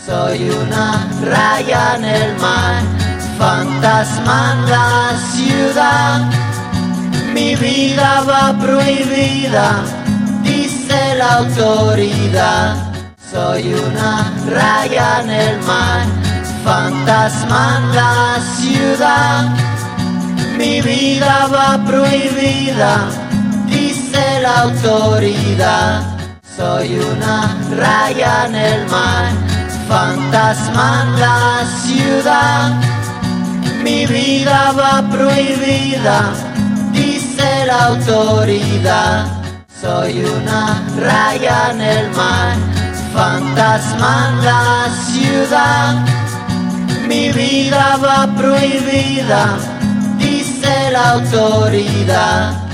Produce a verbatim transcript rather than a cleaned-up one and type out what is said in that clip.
Soy una raya en el mar, fantasma en la ciudad. Mi vida va prohibida, dice la autoridad. Soy una raya en el mar, fantasma en la ciudad. Mi vida va prohibida, dice la autoridad. Soy una raya en el mar, fantasma en la ciudad. Mi vida va prohibida, dice la autoridad. Soy una raya en el mar, fantasma en la ciudad. Mi vida va prohibida, dice la autoridad.